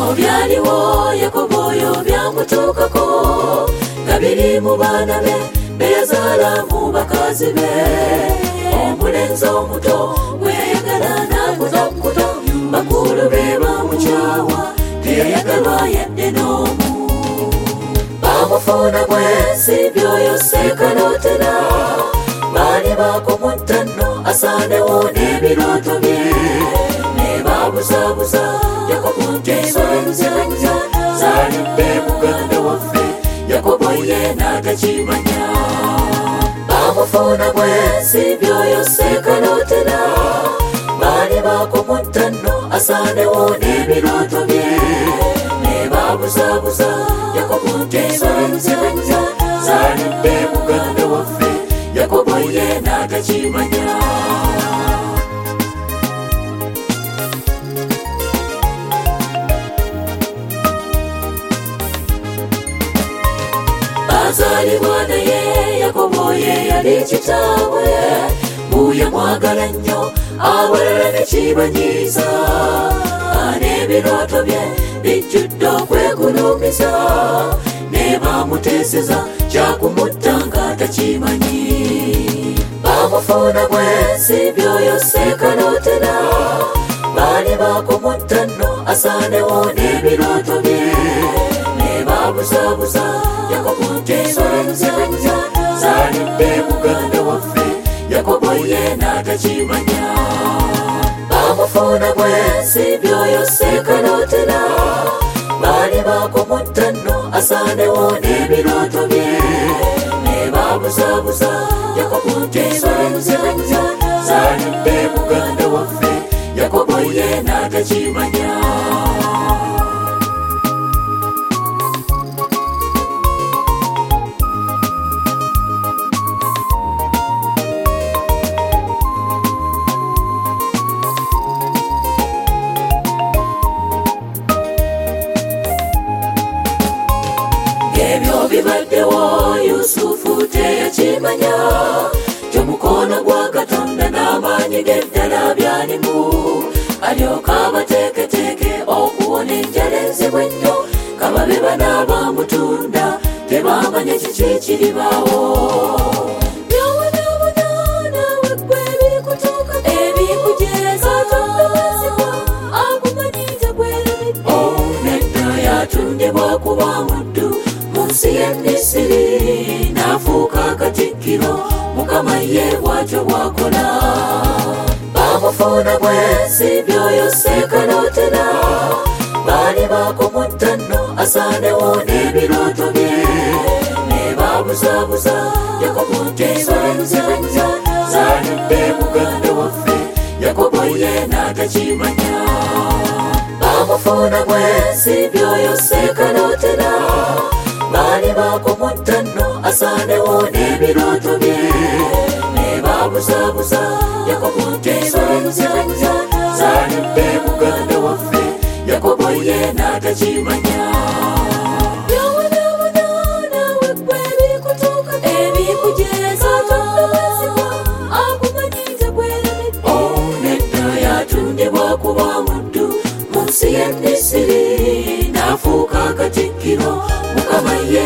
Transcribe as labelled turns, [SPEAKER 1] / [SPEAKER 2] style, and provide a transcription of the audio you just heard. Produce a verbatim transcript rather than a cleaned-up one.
[SPEAKER 1] byaliwo Yakobo oyo byamutuukako nga biri mu baana be be yazaala mu bakazi be. Omulenzi omuto bwe yayagala n'akutokuto bakulu be bamukyawa teyayagalwa yadde n'omu. Bamufuna bwensi byoyo seekalotera baali bakumutta nno asaanewo n'ebirooto bye ne babuzaabuza Yakobo nti ensonga zaalidde muganda waffe Yakobo ye n'atakimanya. Bamufuna bwensi byoyo seekalotera baali bakumutta nno asaanewo n'ebirooto bye ne babuzaabuza Yakobo nti ensonga zaalidde muganda waffe Yakobo ye n'atakimanya. Bazaalibwa naye Yakobo ye yali kitaabwe mbuye mwagala nnyo abalala ne kibanyiiza n'ebirooto bye bijjudde okwegulumiza ne bamuteeseza kyakumutta nga takimanyi. Bamufuna bwensi byoyo seekalotera baali bakumutta nno asaanewo n'ebirooto bye ne babuzaabuza Yakobo nti ensonga zaalidde muganda waffe Yakobo ye n'atakimanya. Bamufuna bwensi byoyo seekalotera baali bakumutta nno asaanewo n'ebirooto bye ne babuzaabuza Yakobo nti ensonga zaalidde muganda waffe Yakobo ye n'atakimanya. Ebyo bibaddewo Yusufu teyakimanya gy'omukono gwa Katonda n'amaanyi g'eddala byalimu alyoka abateeketeeke okuwona enjala enzibu ennyo kababe banaabamutunda tebamanya kiki kiribaawo. Bwakuba muddu mu nsi y'e Misiri n'afuuka katikkiro Mukama ye bw'atyo bw'akola. Bamufuna bwensi byoyo seekalotera baali bakumutta nno asaanewo n'ebirooto bye ne babuzaabuza Yakobo nti ensonga zaalidde muganda waffe Yakobo ye n'atakimanya. Bamufuna bwensi byoyo seekalotera baali bakumutta nno asaanewo n'ebirooto bye ne babuzaabuza Yakobo nti ensonga zaalidde muganda waffe Yakobo ye n'atakimanya. Bwakuba muddu mu nsi y'e Misiri n'afuuka katikkiro Mukama ye